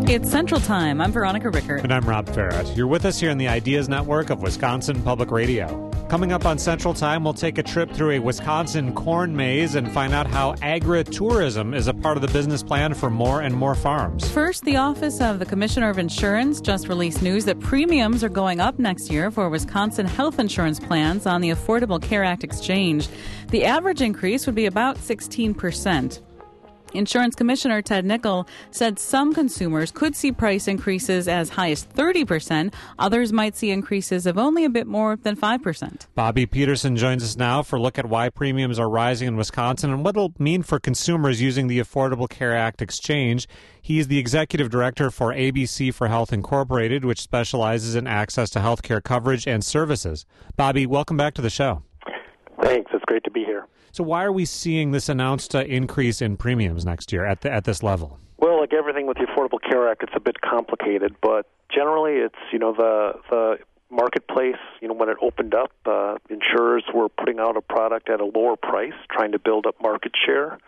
It's Central Time. I'm Veronica Rickert. And I'm Rob Farrett. You're with us here in the Ideas Network of Wisconsin Public Radio. Coming up on Central Time, we'll take a trip through a Wisconsin corn maze and find out how agritourism is a part of the business plan for more and more farms. First, the Office of the Commissioner of Insurance just released news that premiums are going up next year for Wisconsin health insurance plans on the Affordable Care Act exchange. The average increase would be about 16%. Insurance Commissioner Ted Nickel said some consumers could see price increases as high as 30%. Others might see increases of only a bit more than 5%. Bobby Peterson joins us now for a look at why premiums are rising in Wisconsin and what it'll mean for consumers using the Affordable Care Act exchange. He is the executive director for ABC for Health Incorporated, which specializes in access to health care coverage and services. Bobby, welcome back to the show. Thanks. It's great to be here. So why are we seeing this announced increase in premiums next year at this level? Well, like everything with the Affordable Care Act, it's a bit complicated, but generally it's, the marketplace, when it opened up, insurers were putting out a product at a lower price, trying to build up market share.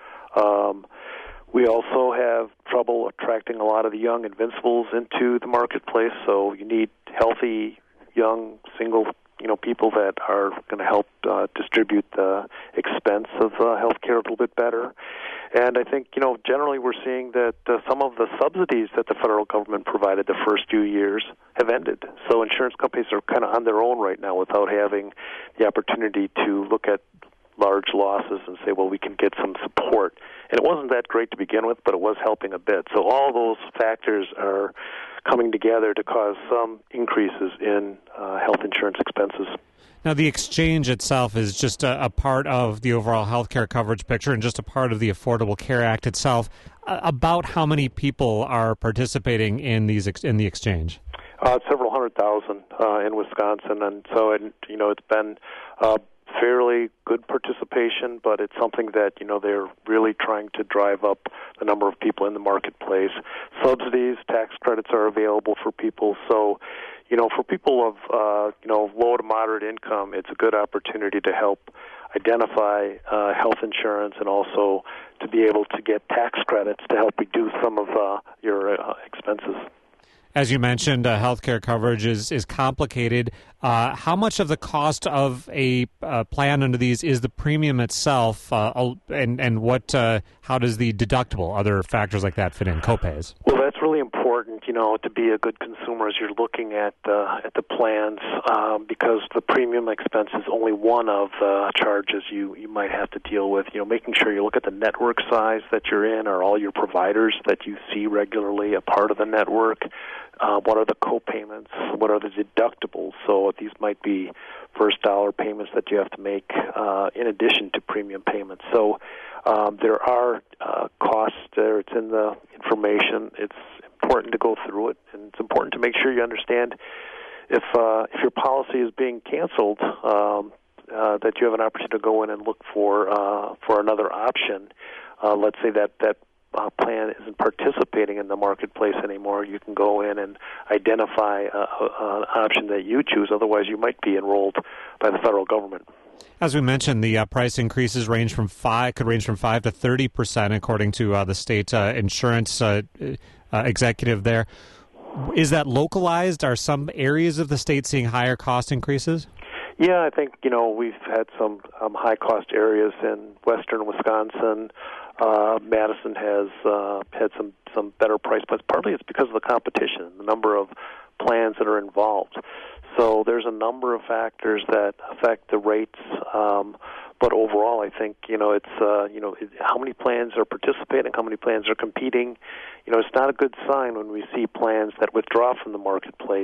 We also have trouble attracting a lot of the young invincibles into the marketplace, so you need healthy, young, single people that are going to help distribute the expense of health care a little bit better. And I think, generally we're seeing that some of the subsidies that the federal government provided the first few years have ended. So insurance companies are kind of on their own right now without having the opportunity to look at large losses and say, well, we can get some support. And it wasn't that great to begin with, but it was helping a bit. So all those factors are coming together to cause some increases in health insurance expenses. Now, the exchange itself is just a part of the overall health care coverage picture and just a part of the Affordable Care Act itself. About how many people are participating in the exchange? Several 100,000 in Wisconsin, and so it's been fairly good participation, but it's something that they're really trying to drive up the number of people in the marketplace. Subsidies, tax credits are available for people, so for people of low to moderate income, it's a good opportunity to help identify health insurance and also to be able to get tax credits to help reduce some of your expenses. As you mentioned, healthcare coverage is complicated. How much of the cost of a plan under these is the premium itself, and what? How does the deductible, other factors like that fit in, copays? Well, that's really important, to be a good consumer as you're looking at the plans, because the premium expense is only one of the charges you might have to deal with. Making sure you look at the network size that you're in. Are all your providers that you see regularly a part of the network? What are the co-payments? What are the deductibles? So these might be first dollar payments that you have to make in addition to premium payments. So there are costs there. It's in the information. It's important to go through it, and it's important to make sure you understand if your policy is being canceled, that you have an opportunity to go in and look for another option. Let's say that plan isn't participating in the marketplace anymore. You can go in and identify an option that you choose. Otherwise, you might be enrolled by the federal government. As we mentioned, the price increases could range from 5 to 30%, according to the state insurance executive there. Is that localized? Are some areas of the state seeing higher cost increases? Yeah, I think we've had some high-cost areas in western Wisconsin. Madison has had some better price points. Partly it's because of the competition, the number of plans that are involved. So there's a number of factors that affect the rates. But overall, I think it's how many plans are participating, how many plans are competing. It's not a good sign when we see plans that withdraw from the marketplace.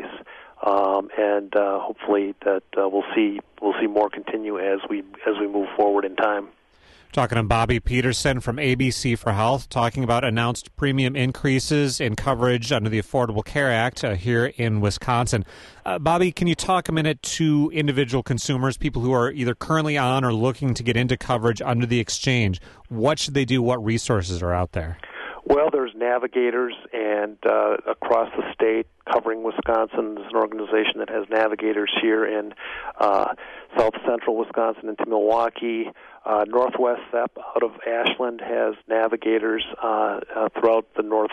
And hopefully that we'll see more continue as we move forward in time. Talking to Bobby Peterson from ABC for Health, talking about announced premium increases in coverage under the Affordable Care Act here in Wisconsin. Bobby, can you talk a minute to individual consumers, people who are either currently on or looking to get into coverage under the exchange? What should they do? What resources are out there? Well, there's navigators, and across the state, covering Wisconsin, there's an organization that has navigators here in south central Wisconsin into Milwaukee. Northwest SEP out of Ashland has navigators throughout the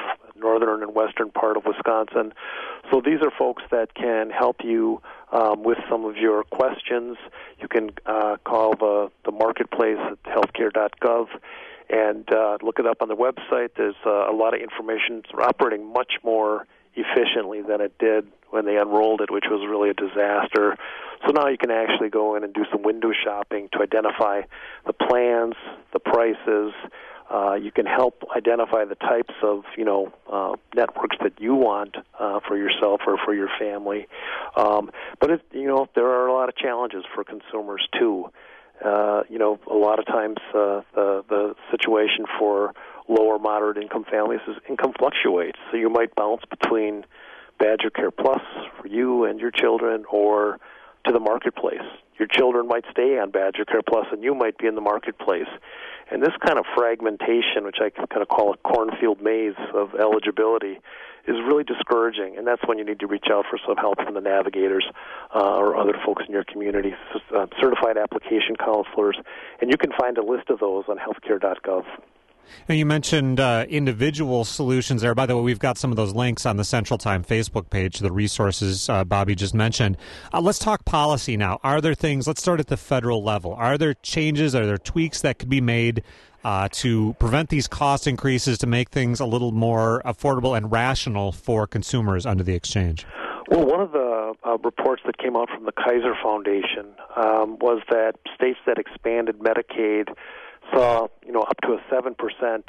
northern and western part of Wisconsin. So these are folks that can help you with some of your questions. You can call the marketplace at healthcare.gov and look it up on the website. There's a lot of information. It's operating much more efficiently than it did when they unrolled it, which was really a disaster. So now you can actually go in and do some window shopping to identify the plans, the prices. You can help identify the types of, networks that you want for yourself or for your family. But there are a lot of challenges for consumers too. A lot of times the situation for lower moderate income families is income fluctuates. So you might bounce between Badger Care Plus for you and your children or to the marketplace. Your children might stay on Badger Care Plus and you might be in the marketplace. And this kind of fragmentation, which I can kind of call a cornfield maze of eligibility, is really discouraging, and that's when you need to reach out for some help from the navigators or other folks in your community, certified application counselors, and you can find a list of those on healthcare.gov. And you mentioned individual solutions there. By the way, we've got some of those links on the Central Time Facebook page, the resources Bobby just mentioned. Let's talk policy now. Are there things, let's start at the federal level. Are there changes, are there tweaks that could be made to prevent these cost increases, to make things a little more affordable and rational for consumers under the exchange? Well, one of the reports that came out from the Kaiser Foundation was that states that expanded Medicaid saw, up to a 7%,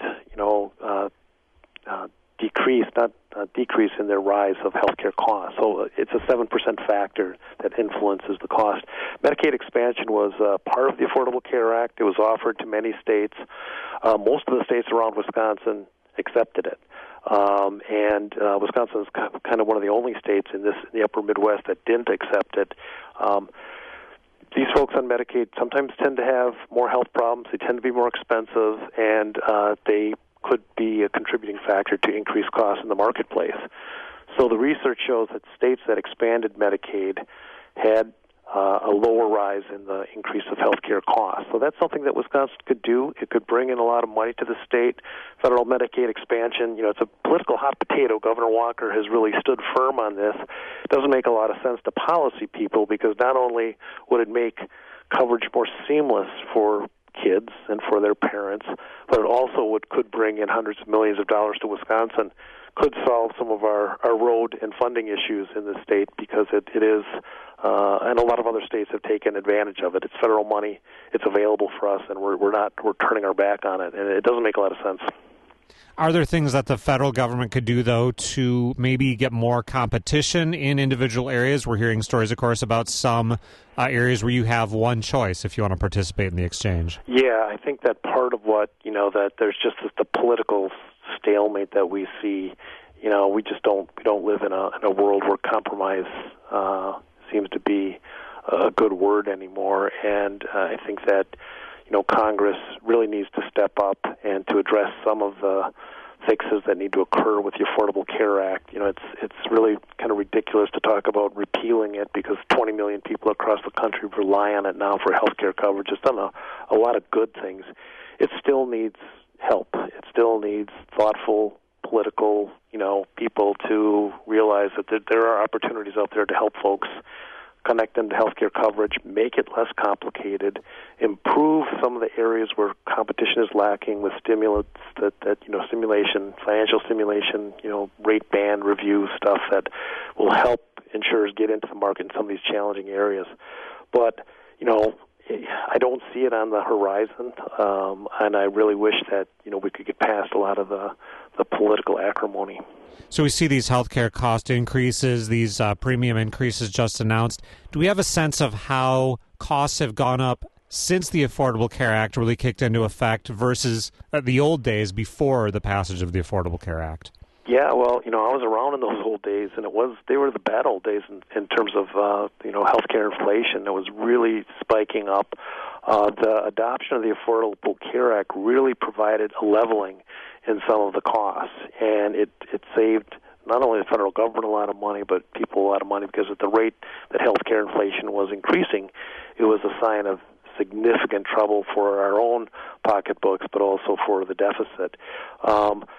decrease in their rise of healthcare costs. So it's a 7% factor that influences the cost. Medicaid expansion was part of the Affordable Care Act. It was offered to many states. Most of the states around Wisconsin accepted it. And Wisconsin is kind of one of the only states in the upper Midwest that didn't accept it. These folks on Medicaid sometimes tend to have more health problems. They tend to be more expensive, and they could be a contributing factor to increased costs in the marketplace. So the research shows that states that expanded Medicaid had a lower rise in the increase of health care costs. So that's something that Wisconsin could do. It could bring in a lot of money to the state. Federal Medicaid expansion, it's a political hot potato. Governor Walker has really stood firm on this. It doesn't make a lot of sense to policy people because not only would it make coverage more seamless for kids and for their parents, but it also could bring in hundreds of millions of dollars to Wisconsin, could solve some of our road and funding issues in the state because it is, and a lot of other states have taken advantage of it. It's federal money. It's available for us, and we're turning our back on it, and it doesn't make a lot of sense. Are there things that the federal government could do, though, to maybe get more competition in individual areas? We're hearing stories, of course, about some areas where you have one choice if you want to participate in the exchange. Yeah, I think that part of what, that there's just the political stalemate that we see. We just don't live in a world where compromise seems to be a good word anymore, and I think that Congress really needs to step up and to address some of the fixes that need to occur with the Affordable Care Act. It's really kind of ridiculous to talk about repealing it because 20 million people across the country rely on it now for health care coverage. It's done a lot of good things. It still needs help. It still needs thoughtful political, people to realize that there are opportunities out there to help folks connect them to healthcare coverage, make it less complicated, improve some of the areas where competition is lacking with stimulants stimulation, financial stimulation, rate band review stuff that will help insurers get into the market in some of these challenging areas. But, I don't see it on the horizon, and I really wish that, we could get past a lot of the political acrimony. So we see these healthcare cost increases, these premium increases just announced. Do we have a sense of how costs have gone up since the Affordable Care Act really kicked into effect versus the old days before the passage of the Affordable Care Act? Yeah, well, I was around in those old days, and they were the bad old days in terms of healthcare inflation. It was really spiking up. The adoption of the Affordable Care Act really provided a leveling in some of the costs, and it saved not only the federal government a lot of money, but people a lot of money because at the rate that healthcare inflation was increasing, it was a sign of significant trouble for our own pocketbooks, but also for the deficit.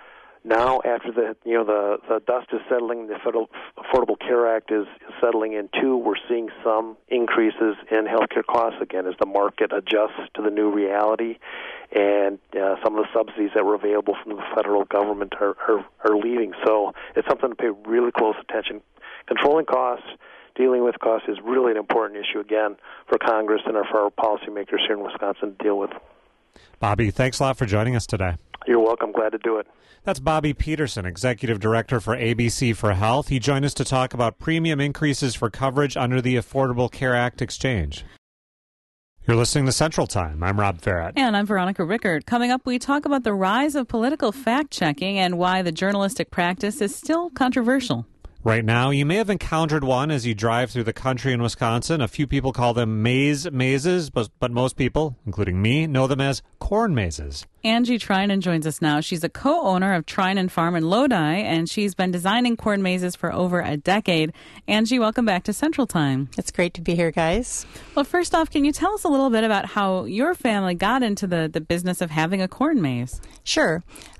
Now, after the dust is settling, the Federal Affordable Care Act is settling in too. We're seeing some increases in healthcare costs again as the market adjusts to the new reality, and some of the subsidies that were available from the federal government are leaving. So it's something to pay really close attention. Controlling costs, dealing with costs is really an important issue again for Congress and for our policymakers here in Wisconsin to deal with. Bobby, thanks a lot for joining us today. You're welcome. Glad to do it. That's Bobby Peterson, Executive Director for ABC for Health. He joined us to talk about premium increases for coverage under the Affordable Care Act exchange. You're listening to Central Time. I'm Rob Farrett. And I'm Veronica Rickard. Coming up, we talk about the rise of political fact-checking and why the journalistic practice is still controversial. Right now, you may have encountered one as you drive through the country in Wisconsin. A few people call them mazes, but most people, including me, know them as corn mazes. Angie Trinan joins us now. She's a co-owner of Trinan Farm in Lodi, and she's been designing corn mazes for over a decade. Angie, welcome back to Central Time. It's great to be here, guys. Well, first off, can you tell us a little bit about how your family got into the business of having a corn maze? Sure.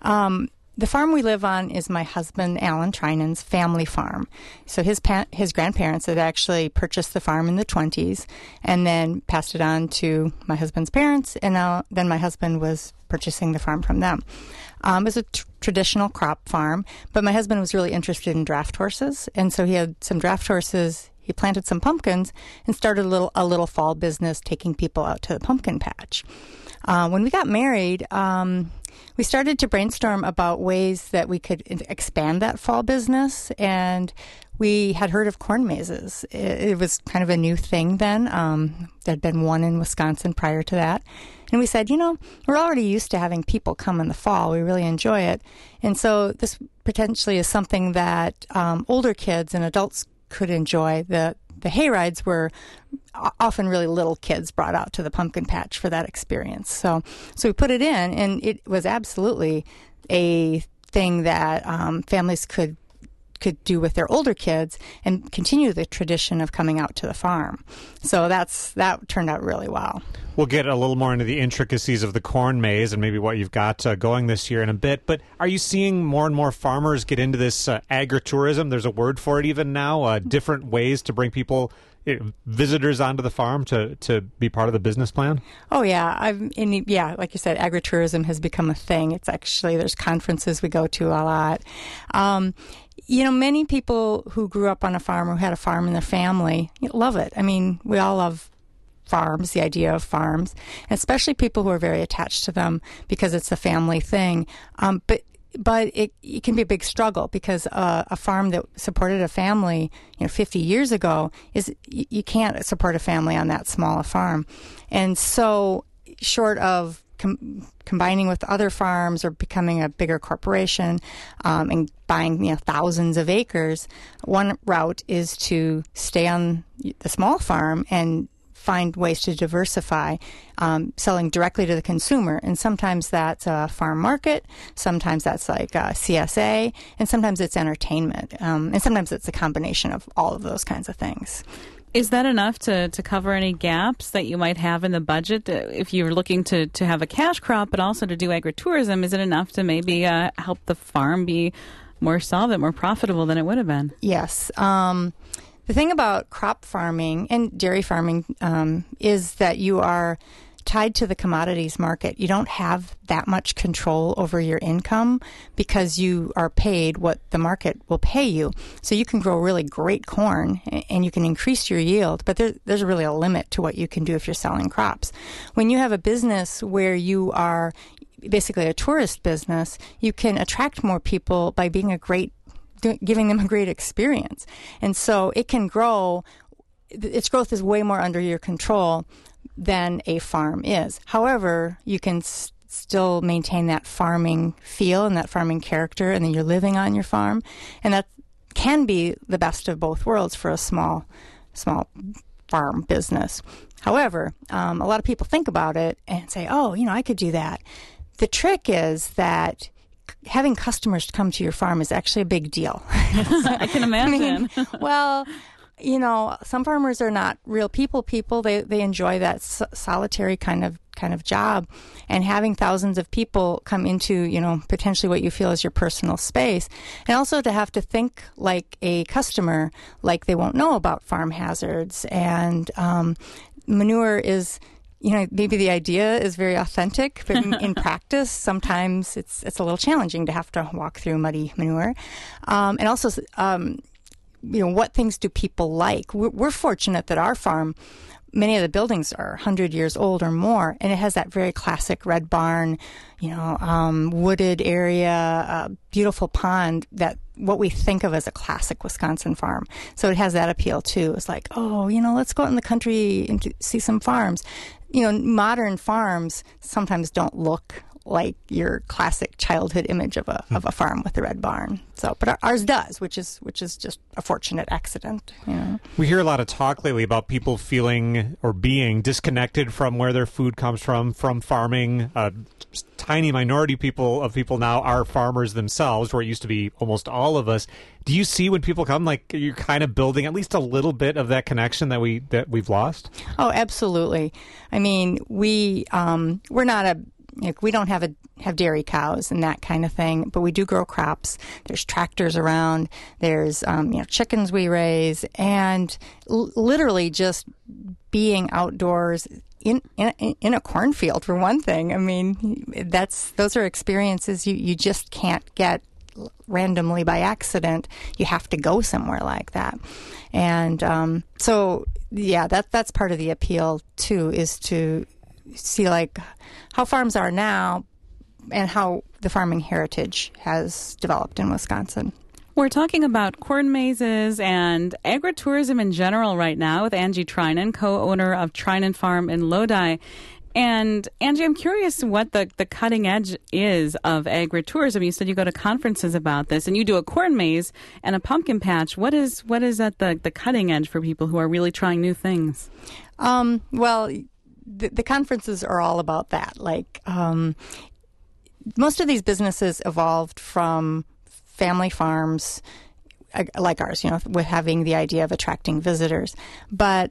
The farm we live on is my husband, Alan Trinan's family farm. So his grandparents had actually purchased the farm in the 20s and then passed it on to my husband's parents, and then my husband was purchasing the farm from them. It was a traditional crop farm, but my husband was really interested in draft horses, and so he had some draft horses. He planted some pumpkins and started a little fall business taking people out to the pumpkin patch. When we got married, we started to brainstorm about ways that we could expand that fall business, and we had heard of corn mazes. It was kind of a new thing then. There'd been one in Wisconsin prior to that. And we said, we're already used to having people come in the fall. We really enjoy it. And so this potentially is something that older kids and adults could enjoy. The hay rides were often really little kids brought out to the pumpkin patch for that experience. So we put it in, and it was absolutely a thing that families could do with their older kids and continue the tradition of coming out to the farm. So that turned out really well. We'll get a little more into the intricacies of the corn maze and maybe what you've got going this year in a bit. But are you seeing more and more farmers get into this agritourism? There's a word for it even now, different ways to bring people, visitors onto the farm to be part of the business plan? Oh, yeah. Like you said, agritourism has become a thing. It's actually, there's conferences we go to a lot. Many people who grew up on a farm or had a farm in their family love it. I mean, we all love farms, the idea of farms, and especially people who are very attached to them because it's a family thing. But it can be a big struggle because a farm that supported a family 50 years ago you can't support a family on that small a farm. And so short of combining with other farms or becoming a bigger corporation and buying thousands of acres, one route is to stay on the small farm and find ways to diversify, selling directly to the consumer. And sometimes that's a farm market, sometimes that's like CSA, and sometimes it's entertainment. And sometimes it's a combination of all of those kinds of things. Is that enough to cover any gaps that you might have in the budget? If you're looking to have a cash crop but also to do agritourism, is it enough to maybe help the farm be more solvent, more profitable than it would have been? Yes. The thing about crop farming and dairy farming is that you are tied to the commodities market. You don't have that much control over your income because you are paid what the market will pay you. So you can grow really great corn and you can increase your yield, but there's really a limit to what you can do if you're selling crops. When you have a business where you are basically a tourist business, you can attract more people by being giving them a great experience. And so it can grow. Its growth is way more under your control than a farm is. However, you can still maintain that farming feel and that farming character, and then you're living on your farm. And that can be the best of both worlds for a small farm business. However, a lot of people think about it and say, I could do that. The trick is that having customers come to your farm is actually a big deal. I can imagine. Some farmers are not real people. They enjoy that solitary kind of kind of job, and having thousands of people come into, potentially what you feel is your personal space, and also to have to think like a customer, like they won't know about farm hazards. And manure is, maybe the idea is very authentic, but in practice, sometimes it's a little challenging to have to walk through muddy manure. And also, what things do people like? We're fortunate that our farm, many of the buildings are 100 years old or more, and it has that very classic red barn, wooded area, beautiful pond, that what we think of as a classic Wisconsin farm. So it has that appeal too. It's like, let's go out in the country and see some farms. Modern farms sometimes don't look like your classic childhood image of a farm with a red barn. So, but ours does, which is just a fortunate accident. We hear a lot of talk lately about people feeling or being disconnected from where their food comes from farming. Tiny minority of people now are farmers themselves, where it used to be almost all of us. Do you see when people come, like you're kind of building at least a little bit of that connection that we've lost? Oh, absolutely. I mean, we're not we don't have dairy cows and that kind of thing, but we do grow crops. There's tractors around. There's chickens we raise, and literally just being outdoors in a cornfield, for one thing. I mean, those are experiences you just can't get randomly by accident. You have to go somewhere like that, and so yeah, that's part of the appeal too, is to see like how farms are now and how the farming heritage has developed in Wisconsin. We're talking about corn mazes and agritourism in general right now with Angie Treinen, co-owner of Treinen Farm in Lodi. And Angie, I'm curious what the cutting edge is of agritourism. You said you go to conferences about this, and you do a corn maze and a pumpkin patch. What is at the cutting edge for people who are really trying new things? Well, the conferences are all about that. Like, most of these businesses evolved from family farms like ours, with having the idea of attracting visitors. But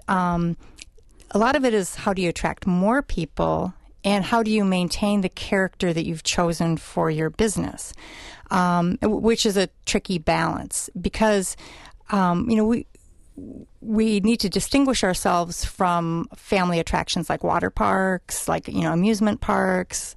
a lot of it is, how do you attract more people, and how do you maintain the character that you've chosen for your business, which is a tricky balance, because we need to distinguish ourselves from family attractions like water parks, like, amusement parks,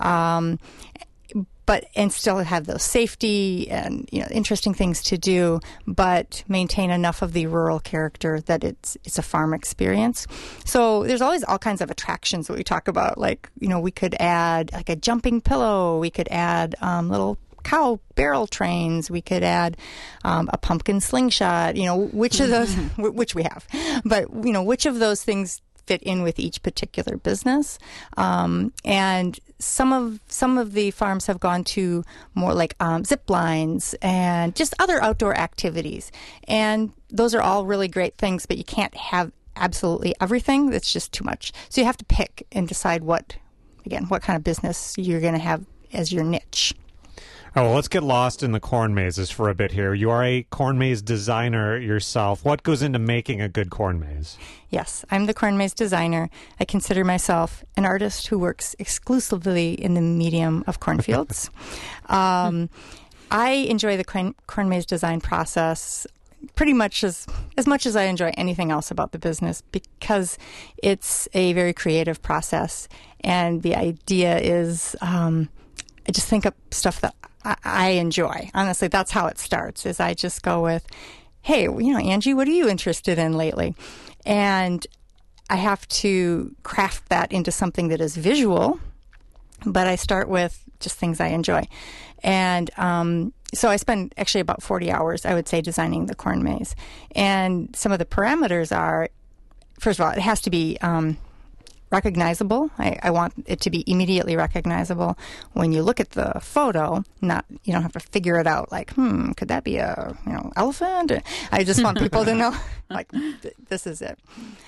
and still have those safety and, interesting things to do, but maintain enough of the rural character that it's a farm experience. So there's always all kinds of attractions that we talk about. Like, we could add like a jumping pillow. We could add little cow barrel trains. We could add a pumpkin slingshot, which of those, which we have, but, which of those things fit in with each particular business. And some of the farms have gone to more like zip lines and just other outdoor activities. And those are all really great things, but you can't have absolutely everything. That's just too much. So you have to pick and decide what kind of business you're going to have as your niche. Oh, well, let's get lost in the corn mazes for a bit here. You are a corn maze designer yourself. What goes into making a good corn maze? Yes, I'm the corn maze designer. I consider myself an artist who works exclusively in the medium of cornfields. I enjoy the corn maze design process pretty much as much as I enjoy anything else about the business, because it's a very creative process. And the idea is I just think up stuff that I enjoy. Honestly, that's how it starts, is I just go with, hey, Angie, what are you interested in lately? And I have to craft that into something that is visual, but I start with just things I enjoy. And so I spend actually about 40 hours, I would say, designing the corn maze. And some of the parameters are, first of all, it has to be recognizable. I want it to be immediately recognizable when you look at the photo. You don't have to figure it out like, could that be a elephant? I just want people to know, like, this is it.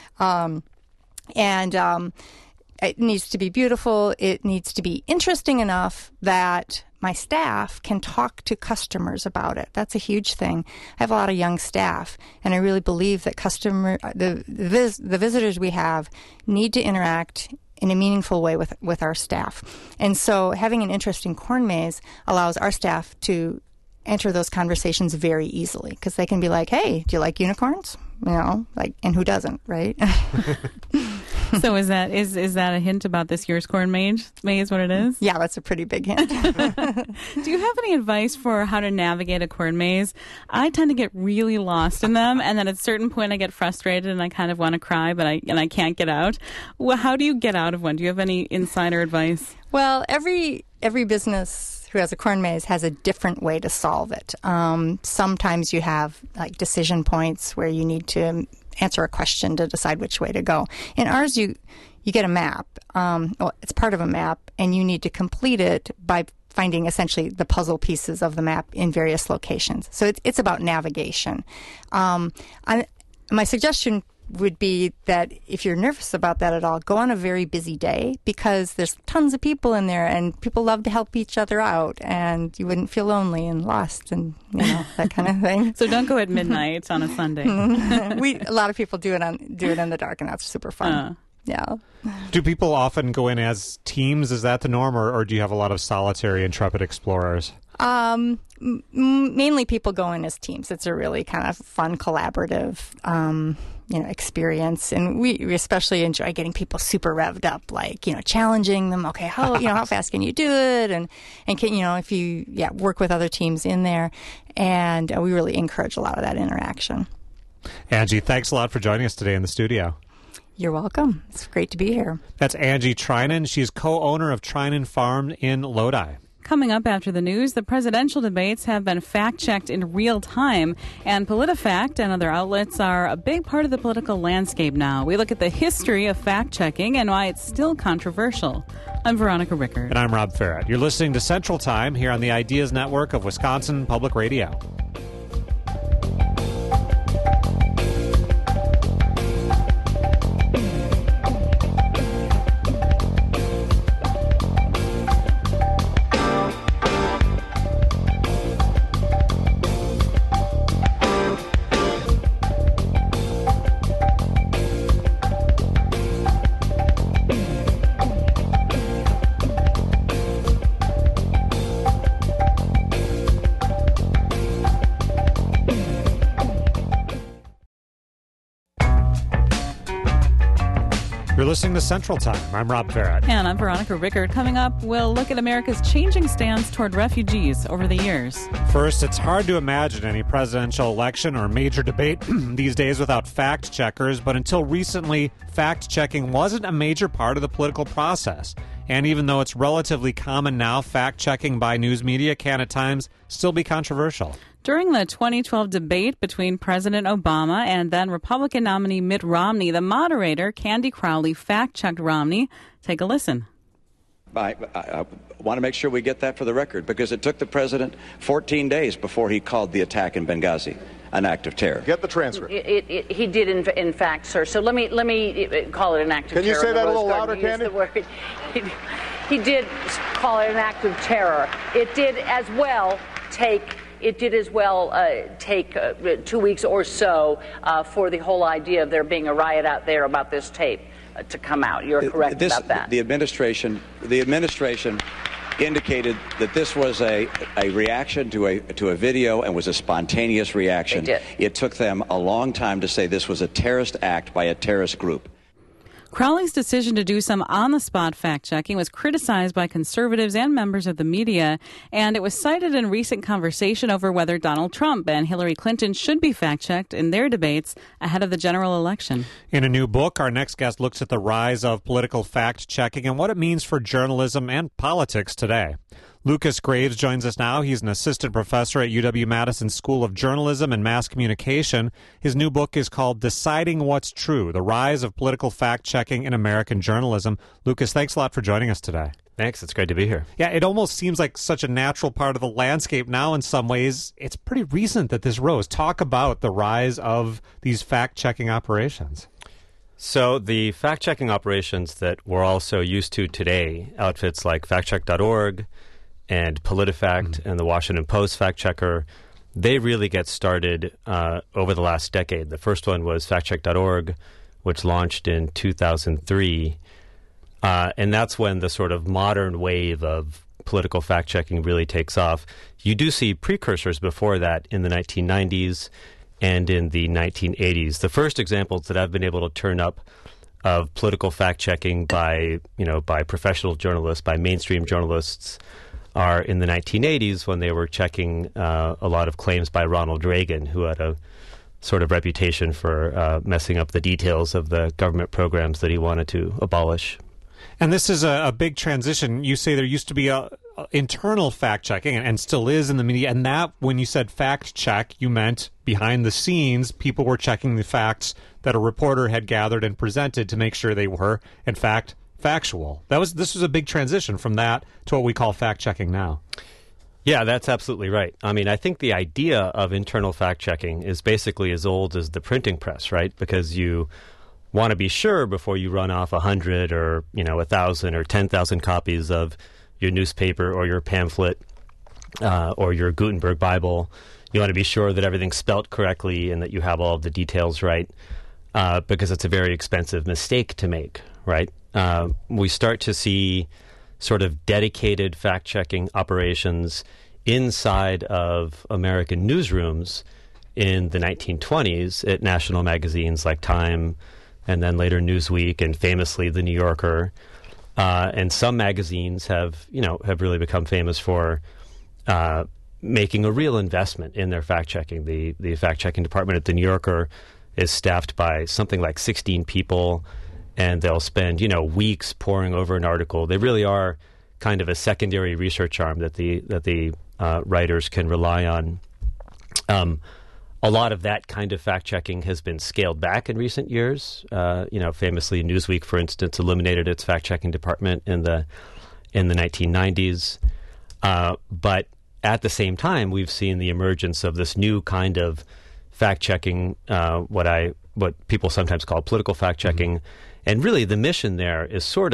It needs to be beautiful. It needs to be interesting enough that my staff can talk to customers about it. That's a huge thing. I have a lot of young staff, and I really believe that the visitors we have need to interact in a meaningful way with our staff. And so having an interest in corn maze allows our staff to enter those conversations very easily, because they can be like, hey, do you like unicorns? And who doesn't, right? So is that a hint about this year's corn maze, what it is? Yeah, that's a pretty big hint. Do you have any advice for how to navigate a corn maze? I tend to get really lost in them, and then at a certain point I get frustrated and I kind of want to cry, but I can't get out. Well, how do you get out of one? Do you have any insider advice? Well, every business who has a corn maze has a different way to solve it. Sometimes you have like decision points where you need to answer a question to decide which way to go. In ours, you get a map. It's part of a map, and you need to complete it by finding essentially the puzzle pieces of the map in various locations. So it's about navigation. My suggestion would be that if you're nervous about that at all, go on a very busy day, because there's tons of people in there and people love to help each other out, and you wouldn't feel lonely and lost and that kind of thing. So don't go at midnight on a Sunday. A lot of people do it in the dark, and that's super fun. Yeah. Do people often go in as teams? Is that the norm, or do you have a lot of solitary intrepid explorers? Mainly people go in as teams. It's a really kind of fun, collaborative experience, and we especially enjoy getting people super revved up, like challenging them. Okay, how fast can you do it, and can if you work with other teams in there, and we really encourage a lot of that interaction. Angie, thanks a lot for joining us today in the studio. You're welcome. It's great to be here. That's Angie Trinan. She's co-owner of Trinan Farm in Lodi. Coming up after the news, the presidential debates have been fact-checked in real time, and PolitiFact and other outlets are a big part of the political landscape now. We look at the history of fact-checking and why it's still controversial. I'm Veronica Rickard. And I'm Rob Farrett. You're listening to Central Time here on the Ideas Network of Wisconsin Public Radio. You're listening to Central Time. I'm Rob Farrett. And I'm Veronica Rickard. Coming up, we'll look at America's changing stance toward refugees over the years. First, it's hard to imagine any presidential election or major debate these days without fact checkers, but until recently, fact checking wasn't a major part of the political process. And even though it's relatively common now, fact checking by news media can at times still be controversial. During the 2012 debate between President Obama and then Republican nominee Mitt Romney, the moderator, Candy Crowley, fact-checked Romney. Take a listen. I want to make sure we get that for the record, because it took the president 14 days before he called the attack in Benghazi an act of terror. Get the transcript. He did, in fact, sir. So let me call it an act of terror. Can you say that a little louder, Candy? He did call it an act of terror. It did as well take 2 weeks or so for the whole idea of there being a riot out there about this tape to come out. You're correct about that. The administration indicated that this was a reaction to a video and was a spontaneous reaction. They did. It took them a long time to say this was a terrorist act by a terrorist group. Crowley's decision to do some on-the-spot fact-checking was criticized by conservatives and members of the media, and it was cited in recent conversation over whether Donald Trump and Hillary Clinton should be fact-checked in their debates ahead of the general election. In a new book, our next guest looks at the rise of political fact-checking and what it means for journalism and politics today. Lucas Graves joins us now. He's an assistant professor at UW-Madison School of Journalism and Mass Communication. His new book is called Deciding What's True, The Rise of Political Fact-Checking in American Journalism. Lucas, thanks a lot for joining us today. Thanks. It's great to be here. Yeah, it almost seems like such a natural part of the landscape now in some ways. It's pretty recent that this rose. Talk about the rise of these fact-checking operations. So the fact-checking operations that we're all so used to today, outfits like factcheck.org, and PolitiFact and the Washington Post fact-checker, they really get started over the last decade. The first one was factcheck.org, which launched in 2003. And that's when the sort of modern wave of political fact-checking really takes off. You do see precursors before that in the 1990s and in the 1980s. The first examples that I've been able to turn up of political fact-checking by professional journalists, by mainstream journalists, are in the 1980s when they were checking a lot of claims by Ronald Reagan, who had a sort of reputation for messing up the details of the government programs that he wanted to abolish. And this is a big transition. You say there used to be a internal fact-checking, and still is in the media, and that, when you said fact-check, you meant behind the scenes, people were checking the facts that a reporter had gathered and presented to make sure they were, in fact, factual. This was a big transition from that to what we call fact-checking now. Yeah, that's absolutely right. I mean, I think the idea of internal fact-checking is basically as old as the printing press, right? Because you want to be sure before you run off 100 or 1,000 or 10,000 copies of your newspaper or your pamphlet or your Gutenberg Bible. You want to be sure that everything's spelt correctly and that you have all of the details right, because it's a very expensive mistake to make, right? We start to see sort of dedicated fact-checking operations inside of American newsrooms in the 1920s at national magazines like Time, and then later Newsweek, and famously The New Yorker. And some magazines have really become famous for making a real investment in their fact-checking. The fact-checking department at The New Yorker is staffed by something like 16 people, and they'll spend, weeks poring over an article. They really are kind of a secondary research arm that the writers can rely on. A lot of that kind of fact-checking has been scaled back in recent years. Famously, Newsweek, for instance, eliminated its fact-checking department in the 1990s. But at the same time, we've seen the emergence of this new kind of fact-checking, what people sometimes call political fact-checking. Mm-hmm. And really, the mission there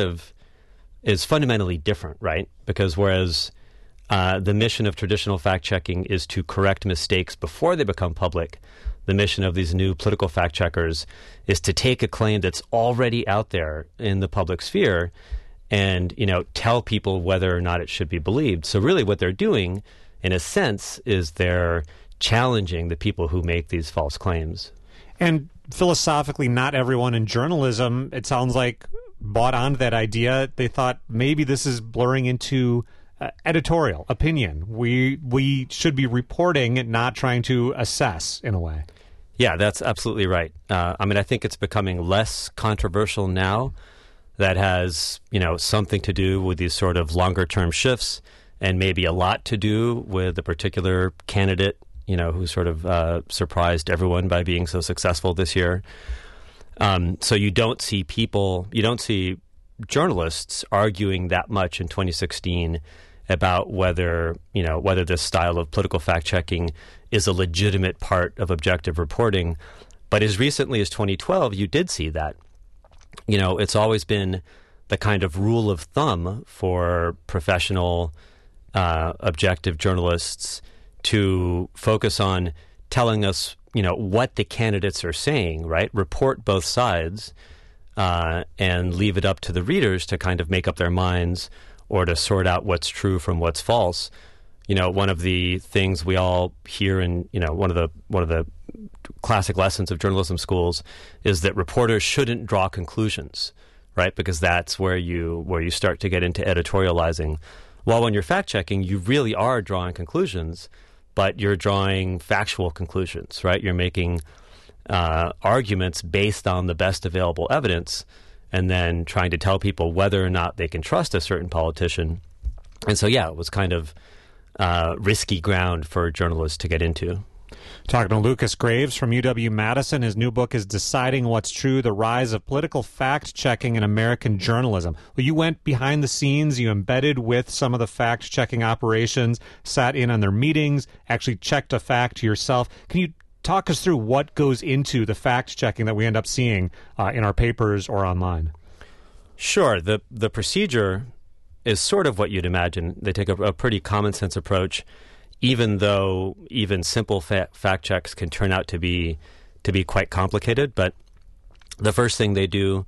is fundamentally different, right? Because whereas the mission of traditional fact-checking is to correct mistakes before they become public, the mission of these new political fact-checkers is to take a claim that's already out there in the public sphere and, tell people whether or not it should be believed. So really what they're doing, in a sense, is they're challenging the people who make these false claims. And philosophically, not everyone in journalism, it sounds like, bought onto that idea. They thought maybe this is blurring into editorial opinion. We should be reporting and not trying to assess in a way. Yeah, that's absolutely right. I think it's becoming less controversial now. That has, something to do with these sort of longer-term shifts, and maybe a lot to do with a particular candidate, who sort of surprised everyone by being so successful this year. So you don't see journalists arguing that much in 2016 about whether this style of political fact-checking is a legitimate part of objective reporting. But as recently as 2012, you did see that. It's always been the kind of rule of thumb for professional objective journalists to focus on telling us, what the candidates are saying, right? Report both sides and leave it up to the readers to kind of make up their minds or to sort out what's true from what's false. One of the things we all hear in, one of the classic lessons of journalism schools is that reporters shouldn't draw conclusions, right? Because that's where you start to get into editorializing. While when you're fact-checking, you really are drawing conclusions, but you're drawing factual conclusions, right? You're making arguments based on the best available evidence and then trying to tell people whether or not they can trust a certain politician. And so, yeah, it was kind of risky ground for journalists to get into. Talking to Lucas Graves from UW-Madison. His new book is Deciding What's True, The Rise of Political Fact-Checking in American Journalism. Well, you went behind the scenes, you embedded with some of the fact-checking operations, sat in on their meetings, actually checked a fact yourself. Can you talk us through what goes into the fact-checking that we end up seeing in our papers or online? Sure. The procedure is sort of what you'd imagine. They take a pretty common-sense approach, even though even simple fact checks can turn out to be quite complicated. But the first thing they do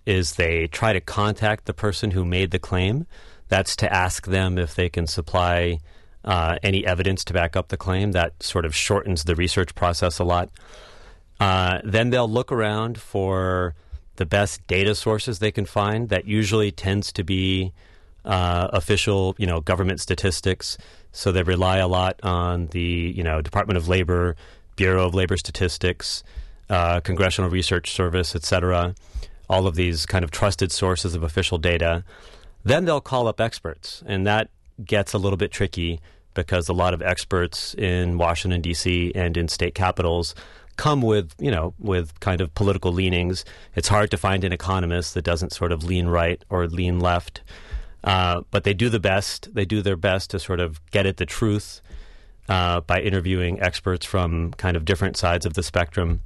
is they try to contact the person who made the claim. That's to ask them if they can supply any evidence to back up the claim. That sort of shortens the research process a lot. Then they'll look around for the best data sources they can find. That usually tends to be official, government statistics. So they rely a lot on the, Department of Labor, Bureau of Labor Statistics, Congressional Research Service, etc. All of these kind of trusted sources of official data. Then they'll call up experts, and that gets a little bit tricky because a lot of experts in Washington, D.C. and in state capitals come with kind of political leanings. It's hard to find an economist that doesn't sort of lean right or lean left. But they do their best to sort of get at the truth by interviewing experts from kind of different sides of the spectrum.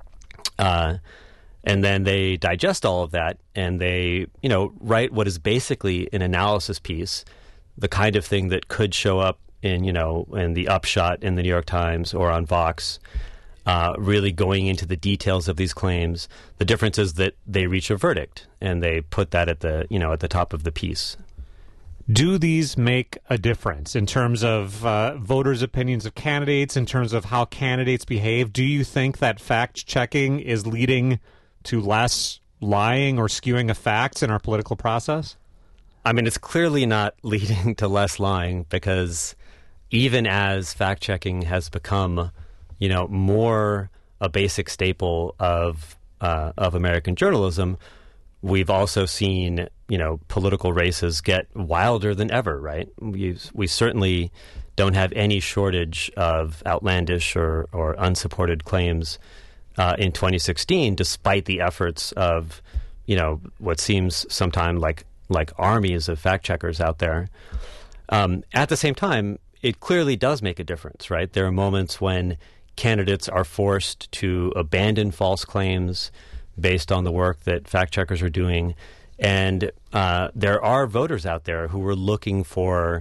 And then they digest all of that and they, write what is basically an analysis piece, the kind of thing that could show up in the Upshot in the New York Times or on Vox, really going into the details of these claims. The difference is that they reach a verdict and they put that at the top of the piece. Do these make a difference in terms of voters' opinions of candidates, in terms of how candidates behave? Do you think that fact-checking is leading to less lying or skewing of facts in our political process? I mean, it's clearly not leading to less lying because even as fact-checking has become, more a basic staple of American journalism, we've also seen, political races get wilder than ever, right? We certainly don't have any shortage of outlandish or unsupported claims in 2016, despite the efforts of, what seems sometimes like armies of fact-checkers out there. At the same time, it clearly does make a difference, right? There are moments when candidates are forced to abandon false claims based on the work that fact-checkers are doing. And there are voters out there who are looking for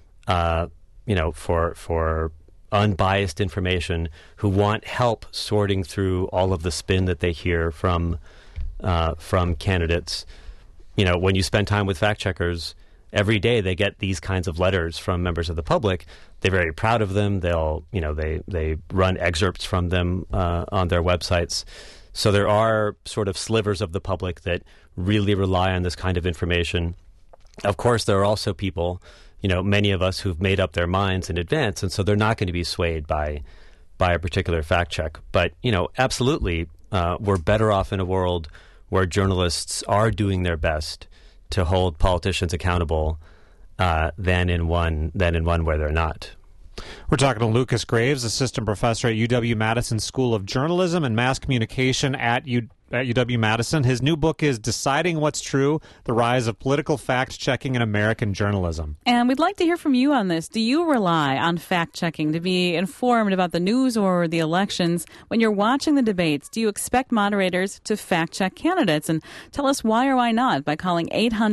unbiased information, who want help sorting through all of the spin that they hear from candidates. When you spend time with fact-checkers, every day they get these kinds of letters from members of the public. They're very proud of them. They run excerpts from them on their websites. So there are sort of slivers of the public that really rely on this kind of information. Of course, there are also people, many of us who've made up their minds in advance, and so they're not going to be swayed by a particular fact check. But, absolutely, we're better off in a world where journalists are doing their best to hold politicians accountable than in one where they're not. We're talking to Lucas Graves, assistant professor at UW-Madison School of Journalism and Mass Communication at UW-Madison. His new book is Deciding What's True, The Rise of Political Fact-Checking in American Journalism. And we'd like to hear from you on this. Do you rely on fact-checking to be informed about the news or the elections? When you're watching the debates, do you expect moderators to fact-check candidates? And tell us why or why not by calling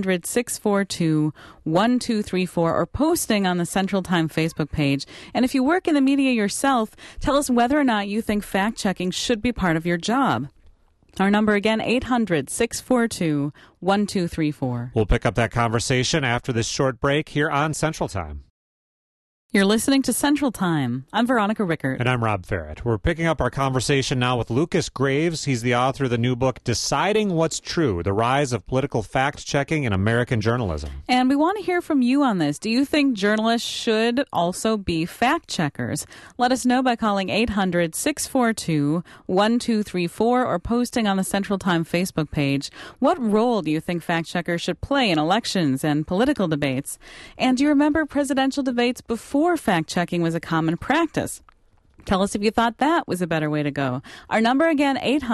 800-642-1234 or posting on the Central Time Facebook page. And if you work in the media yourself, tell us whether or not you think fact-checking should be part of your job. Our number again, 800-642-1234. We'll pick up that conversation after this short break here on Central Time. You're listening to Central Time. I'm Veronica Rickert. And I'm Rob Farrett. We're picking up our conversation now with Lucas Graves. He's the author of the new book, Deciding What's True, The Rise of Political Fact-Checking in American Journalism. And we want to hear from you on this. Do you think journalists should also be fact-checkers? Let us know by calling 800-642-1234 or posting on the Central Time Facebook page. What role do you think fact-checkers should play in elections and political debates? And do you remember presidential debates before fact-checking was a common practice? Tell us if you thought that was a better way to go. Our number again,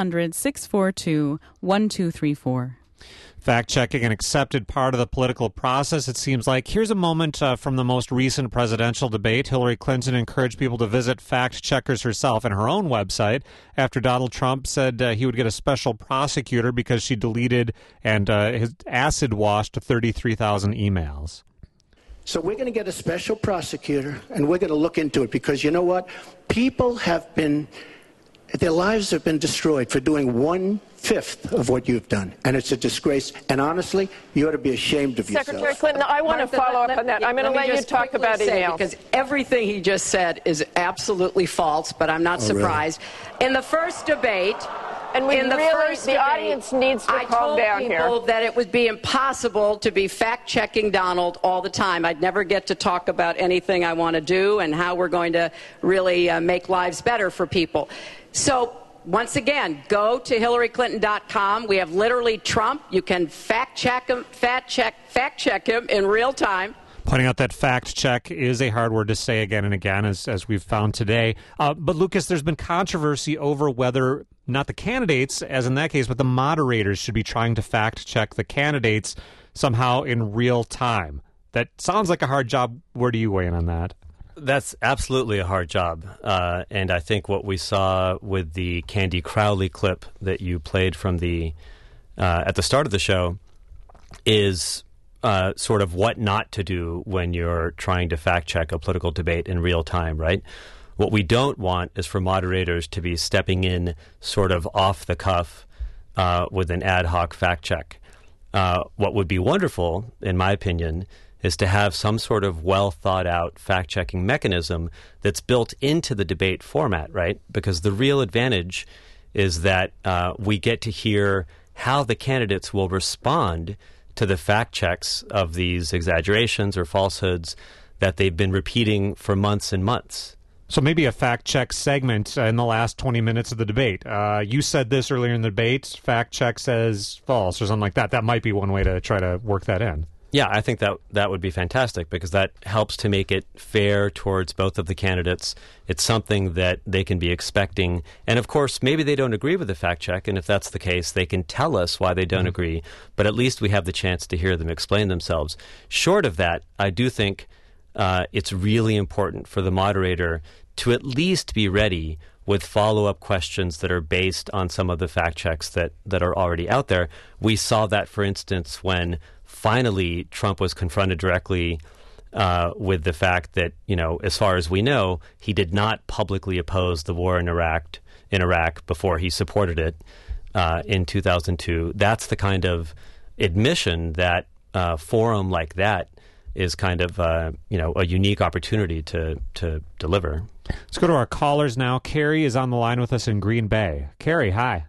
800-642-1234. Fact-checking an accepted part of the political process, it seems like. Here's a moment from the most recent presidential debate. Hillary Clinton encouraged people to visit fact-checkers herself and her own website after Donald Trump said he would get a special prosecutor because she deleted and acid-washed 33,000 emails. So we're going to get a special prosecutor, and we're going to look into it, because you know what? People their lives have been destroyed for doing one 1/5 of what you've done, and it's a disgrace. And honestly, you ought to be ashamed of yourself. Secretary Clinton, I want to follow up on that. I'm going to let you talk about emails. Because everything he just said is absolutely false, but I'm not surprised. Really? In the first debate... And the audience needs to calm down here. I told people that it would be impossible to be fact-checking Donald all the time. I'd never get to talk about anything I want to do and how we're going to really make lives better for people. So, once again, go to HillaryClinton.com. We have literally Trump. You can fact-check him in real time. Pointing out that fact check is a hard word to say again and again, as we've found today. But, Lucas, there's been controversy over whether not the candidates, as in that case, but the moderators should be trying to fact check the candidates somehow in real time. That sounds like a hard job. Where do you weigh in on that? That's absolutely a hard job. And I think what we saw with the Candy Crowley clip that you played from at the start of the show is sort of what not to do when you're trying to fact-check a political debate in real time, right? What we don't want is for moderators to be stepping in sort of off the cuff with an ad hoc fact-check. What would be wonderful, in my opinion, is to have some sort of well-thought-out fact-checking mechanism that's built into the debate format, right? Because the real advantage is that we get to hear how the candidates will respond to the fact checks of these exaggerations or falsehoods that they've been repeating for months and months. So maybe a fact check segment in the last 20 minutes of the debate. You said this earlier in the debate, fact check says false or something like that. That might be one way to try to work that in. Yeah, I think that would be fantastic because that helps to make it fair towards both of the candidates. It's something that they can be expecting. And, of course, maybe they don't agree with the fact check, and if that's the case, they can tell us why they don't agree. But at least we have the chance to hear them explain themselves. Short of that, I do think it's really important for the moderator to at least be ready with follow-up questions that are based on some of the fact checks that are already out there. We saw that, for instance, when finally Trump was confronted directly with the fact that, as far as we know, he did not publicly oppose the war in Iraq before he supported it in 2002. That's the kind of admission that forum like that is kind of a unique opportunity to deliver. Let's go to our callers now. Carrie is on the line with us in Green Bay. Carrie, hi.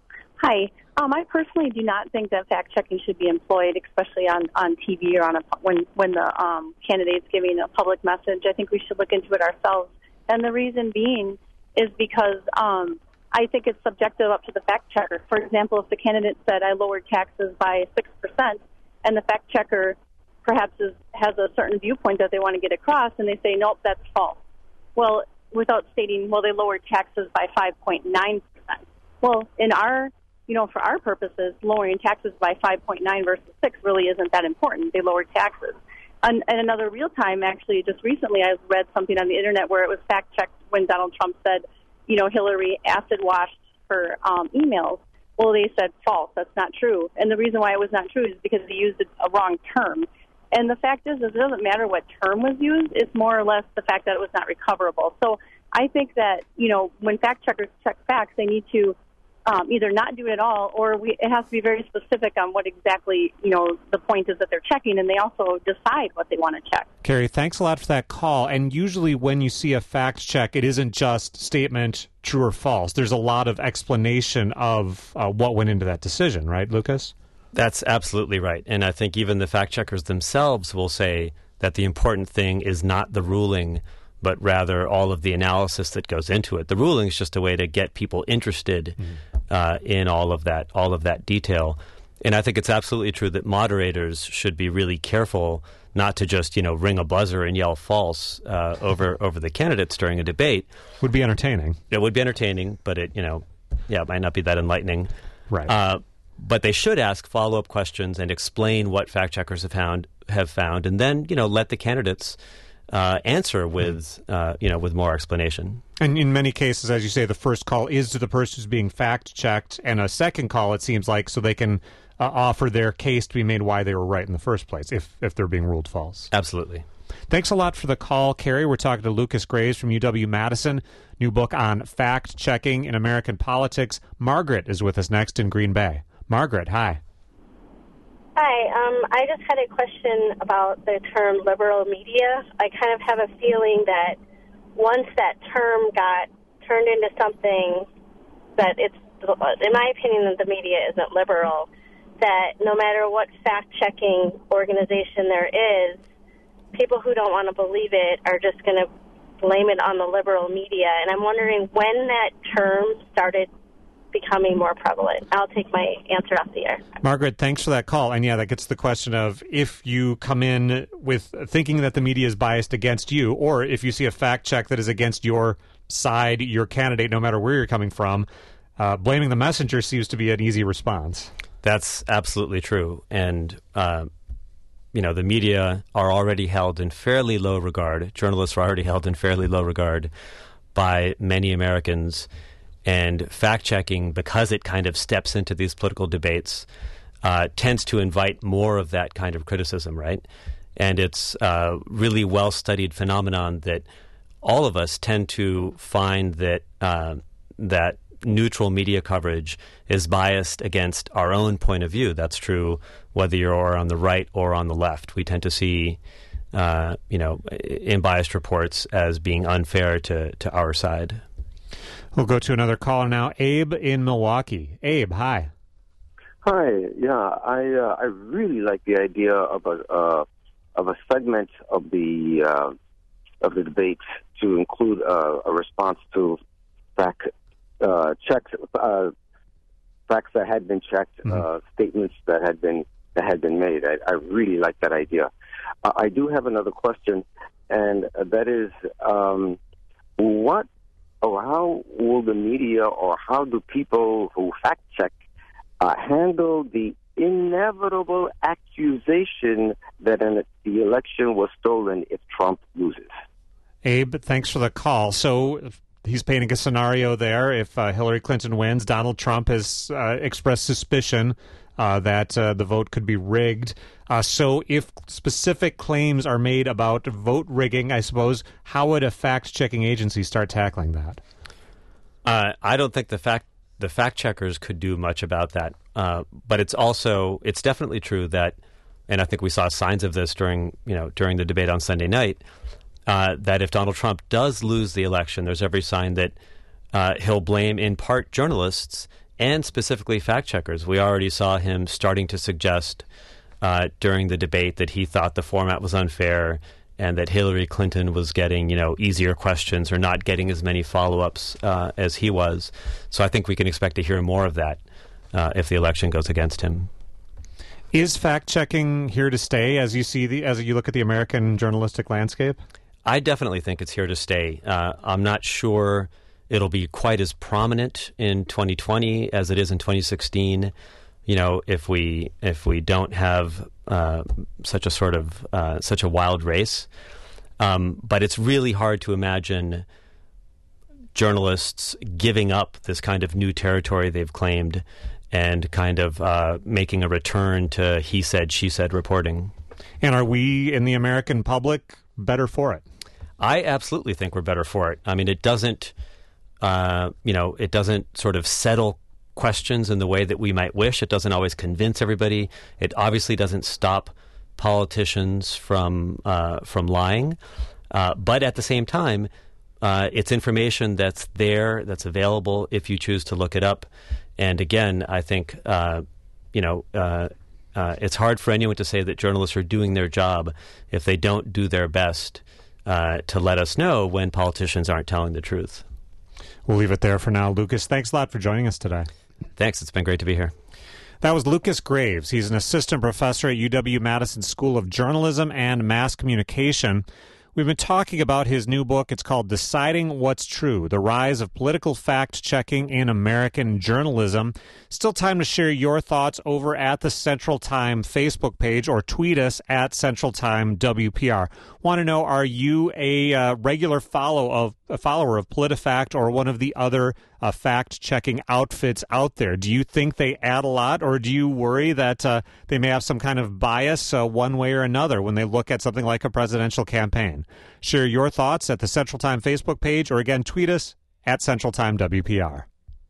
Hi. I personally do not think that fact-checking should be employed, especially on TV or when the candidate's giving a public message. I think we should look into it ourselves. And the reason being is because I think it's subjective up to the fact-checker. For example, if the candidate said, I lowered taxes by 6%, and the fact-checker perhaps has a certain viewpoint that they want to get across, and they say, nope, that's false. Well, without stating, well, they lowered taxes by 5.9%. Well, for our purposes, lowering taxes by 5.9 versus 6 really isn't that important. They lowered taxes. And another real time, actually, just recently I read something on the Internet where it was fact-checked when Donald Trump said, Hillary acid-washed her emails. Well, they said false. That's not true. And the reason why it was not true is because they used a wrong term. And the fact is it doesn't matter what term was used. It's more or less the fact that it was not recoverable. So I think that, when fact-checkers check facts, they need to either not do it at all, or it has to be very specific on what exactly, the point is that they're checking, and they also decide what they want to check. Carrie, thanks a lot for that call. And usually when you see a fact check, it isn't just statement true or false. There's a lot of explanation of what went into that decision, right, Lucas? That's absolutely right. And I think even the fact checkers themselves will say that the important thing is not the ruling, but rather all of the analysis that goes into it. The ruling is just a way to get people interested in all of that detail. And I think it's absolutely true that moderators should be really careful not to just, ring a buzzer and yell false over the candidates during a debate. Would be entertaining. It would be entertaining, but it might not be that enlightening. Right. But they should ask follow-up questions and explain what fact checkers have found, and then let the candidates answer with more explanation. And in many cases, as you say, the first call is to the person who's being fact-checked, and a second call, it seems like, so they can offer their case to be made why they were right in the first place, if they're being ruled false. Absolutely. Thanks a lot for the call, Carrie. We're talking to Lucas Graves from UW-Madison. New book on fact-checking in American politics. Margaret is with us next in Green Bay. Margaret, hi. Hi. I just had a question about the term liberal media. I kind of have a feeling that once that term got turned into something that it's, in my opinion, that the media isn't liberal, that no matter what fact-checking organization there is, people who don't want to believe it are just going to blame it on the liberal media. And I'm wondering when that term started becoming more prevalent. I'll take my answer off the air. Margaret, thanks for that call. And yeah, that gets to the question of if you come in with thinking that the media is biased against you, or if you see a fact check that is against your side, your candidate, no matter where you're coming from, blaming the messenger seems to be an easy response. That's absolutely true. And, the media are already held in fairly low regard. Journalists are already held in fairly low regard by many Americans. And fact-checking, because it kind of steps into these political debates, tends to invite more of that kind of criticism, right? And it's a really well-studied phenomenon that all of us tend to find that that neutral media coverage is biased against our own point of view. That's true whether you're on the right or on the left. We tend to see, unbiased reports as being unfair to our side. We'll go to another caller now. Abe in Milwaukee. Abe, hi. Hi. Yeah, I really like the idea of a segment of the debate to include a response to fact checks, facts that had been checked, statements that had been made. I really like that idea. I do have another question, and that is, how will the media, or how do people who fact check handle the inevitable accusation that the election was stolen if Trump loses? Abe, thanks for the call. So he's painting a scenario there. If Hillary Clinton wins, Donald Trump has expressed suspicion that the vote could be rigged. So if specific claims are made about vote rigging, I suppose, how would a fact-checking agency start tackling that? I don't think the fact checkers could do much about that. But it's definitely true that, and I think we saw signs of this during the debate on Sunday night, that if Donald Trump does lose the election, there's every sign that he'll blame in part journalists and specifically fact checkers. We already saw him starting to suggest during the debate that he thought the format was unfair and that Hillary Clinton was getting, easier questions or not getting as many follow-ups as he was. So I think we can expect to hear more of that if the election goes against him. Is fact-checking here to stay as you look at the American journalistic landscape? I definitely think it's here to stay. I'm not sure it'll be quite as prominent in 2020 as it is in 2016. If we don't have such a wild race, but it's really hard to imagine journalists giving up this kind of new territory they've claimed and kind of making a return to he said, she said reporting. And are we in the American public better for it? I absolutely think we're better for it. I mean, it doesn't sort of settle questions in the way that we might wish. It doesn't always convince everybody. It obviously doesn't stop politicians from lying. But at the same time, it's information that's there, that's available if you choose to look it up. And again, I think it's hard for anyone to say that journalists are doing their job if they don't do their best to let us know when politicians aren't telling the truth. We'll leave it there for now. Lucas, thanks a lot for joining us today. Thanks. It's been great to be here. That was Lucas Graves. He's an assistant professor at UW-Madison School of Journalism and Mass Communication. We've been talking about his new book. It's called Deciding What's True, The Rise of Political Fact-Checking in American Journalism. Still time to share your thoughts over at the Central Time Facebook page or tweet us at Central Time WPR. Want to know, are you a regular follower of PolitiFact or one of the other fact-checking outfits out there? Do you think they add a lot, or do you worry that they may have some kind of bias one way or another when they look at something like a presidential campaign? Share your thoughts at the Central Time Facebook page, or again, tweet us at Central Time WPR.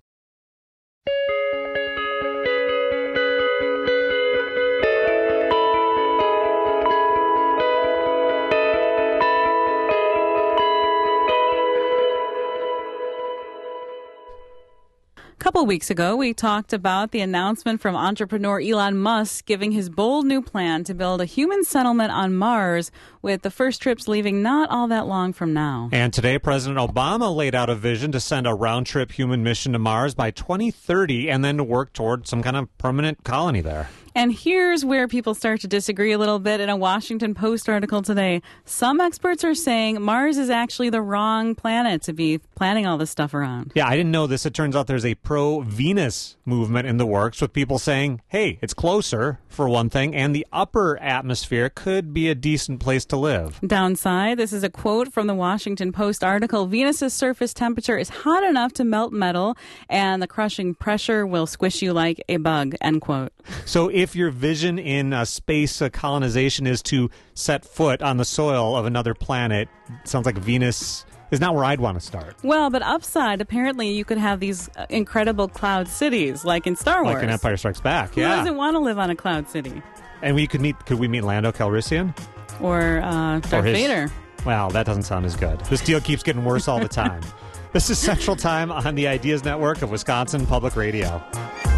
A couple weeks ago, we talked about the announcement from entrepreneur Elon Musk giving his bold new plan to build a human settlement on Mars, with the first trips leaving not all that long from now. And today, President Obama laid out a vision to send a round-trip human mission to Mars by 2030 and then to work toward some kind of permanent colony there. And here's where people start to disagree a little bit in a Washington Post article today. Some experts are saying Mars is actually the wrong planet to be planning all this stuff around. Yeah, I didn't know this. It turns out there's a pro-Venus movement in the works with people saying, hey, it's closer, for one thing, and the upper atmosphere could be a decent place to live. Downside, this is a quote from the Washington Post article. Venus's surface temperature is hot enough to melt metal, and the crushing pressure will squish you like a bug, end quote. So if your vision in space colonization is to set foot on the soil of another planet, it sounds like Venus is not where I'd want to start. Well, but upside, apparently you could have these incredible cloud cities, like in Star Wars. Like in Empire Strikes Back, Who doesn't want to live on a cloud city? And could we meet Lando Calrissian? Or Darth Vader. Well, that doesn't sound as good. This deal keeps getting worse all the time. This is Central Time on the Ideas Network of Wisconsin Public Radio.